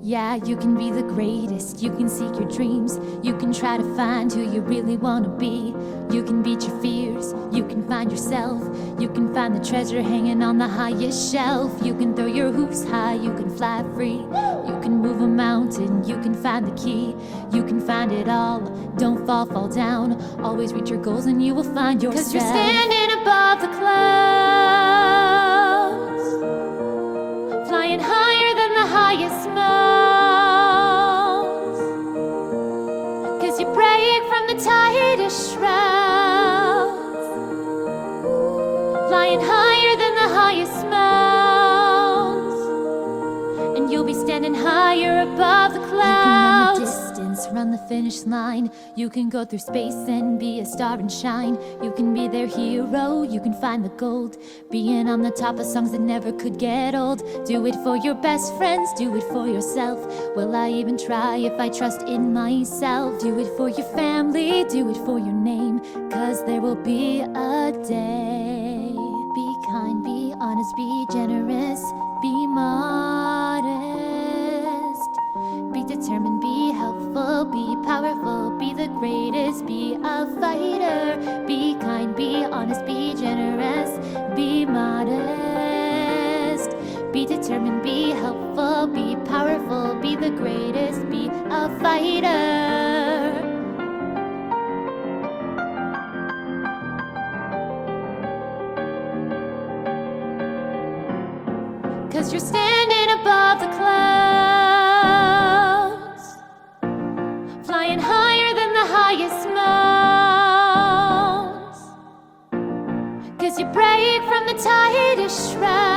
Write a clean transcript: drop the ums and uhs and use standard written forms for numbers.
Yeah, you can be the greatest, you can seek your dreams, you can try to find who you really want to be. You can beat your fears, you can find yourself, you can find the treasure hanging on the highest shelf. You can throw your hoops high, you can fly free, you can move a mountain, you can find the key. You can find it all, don't fall down. Always reach your goals and you will find yourself. 'Cause you're standing above the clouds, flying higher than the highest mountains. 'Cause you break from the tightest shrouds, flying higher than the highest mountains. And you'll be standing higher above the clouds. You can run the distance, run the finish line. You can go through space and be a star and shine. You can be their hero, you can find the gold, being on the top of songs that never could get old. Do it for your best friends, do it for yourself. Will I even try if I trust in myself? Do it for your family, do it for your name, 'cause there will be a day. Be kind, be honest, be generous, be modest, be determined, be helpful, be powerful, be the greatest, be a fighter. Be kind, be honest, be generous, be modest, be determined, be helpful, be powerful, be the greatest, be a fighter. 'Cause you're standing above the clouds, flying higher than the highest mountains. 'Cause you break from the tightest shrouds,